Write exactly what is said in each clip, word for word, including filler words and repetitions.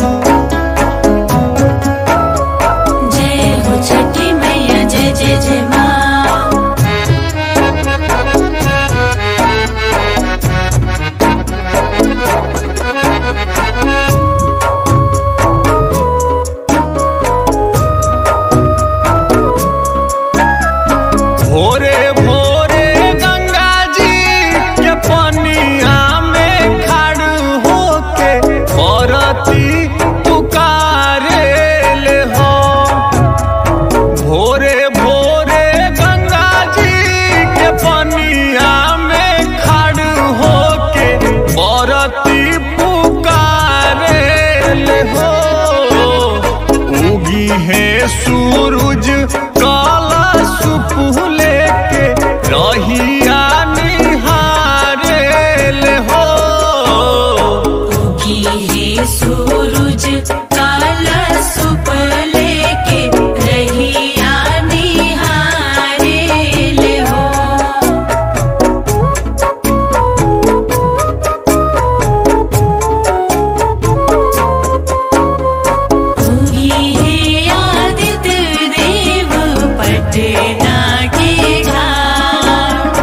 भोरे भोरे गंगा जी के पनिया में खड़ होके बरती पुकारे ले हो। भोरे भोरे गंगा जी के पनिया में खड़ होके बरती पुकारे ले हो। उगी है सूरज काला सुपुले के रहिया निहारे ले हो। उगी है सूरज काला सुपुले के रहिया निहारे ले हो। उगी है आदित्य देव पटना के घाट।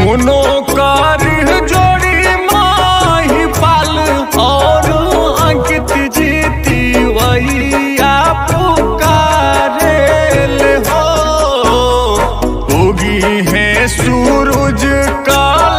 दोनों कार जोड़ी माही पाल और अंकित जीती वैया पुकारेल हो। उगी है सूरज का